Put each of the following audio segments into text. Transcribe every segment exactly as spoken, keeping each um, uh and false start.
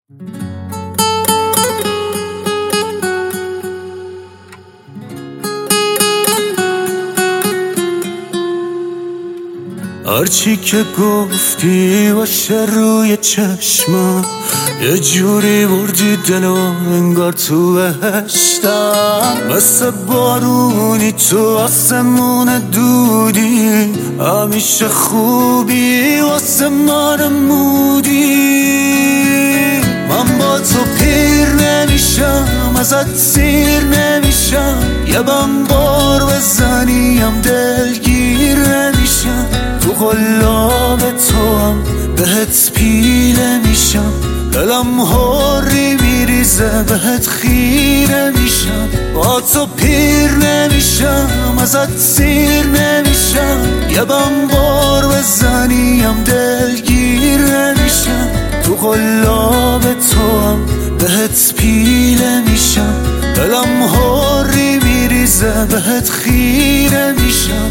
هرچی که گفتی باشه روی چشمم، یه جوری بردی دلو انگار تو بهشتم. مثل بارونی تو آسمون دودی، همیشه خوبی واسه من مودی. من با تو پیر نمیشم، ازت سیر نمیشم، یه بم بار بزنیم دلگیر نمیشم. تو قلاب تو هم بهت پیله میشم، دلم هوری میریزه بهت خیره میشم. با تو پیر نمیشم، ازت سیر نمیشم، یه بم بار بزنیم دلگیر نمیشم. تو قلاب تو هم بهت پیله میشم، دلم هوری میریزه بهت خیره میشم.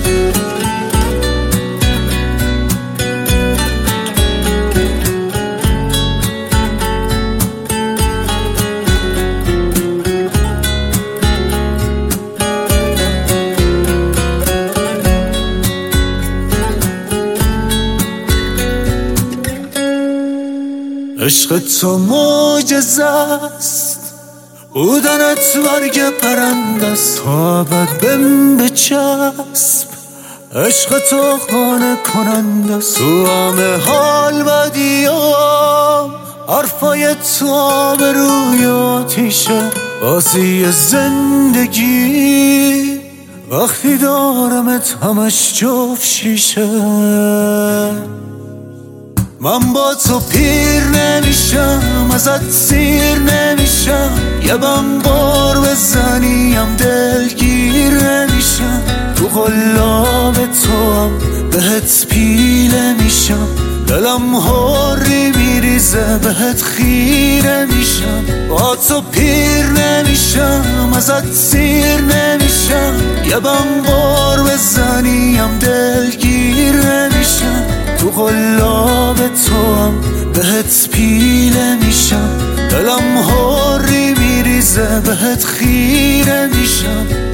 عشق تو معجزه است، بودنت برگ پرنده است، تا ابد بهم بچسب. عشق تو خانه کننده است، تو همه حال بدیام. حرفای تو آبروی آتیشه، بازی زندگی. وقتی دارمت همش جفت شیشه. من با تو پیر نمیشم، ازت سیر نمیشم، یه بم بار بزنیم دلگیر نمیشم. تو قلاب تو هم بهت پیله میشم، دلم هوری میریزه بهت خیره میشم. با تو پیر نمیشم، ازت سیر نمیشم، یه بم بار بزنیم دلگیر نمیشم. تو قلاب تو هم بهت پیله میشم، دلم هوری میریزه بهت خیره میشم.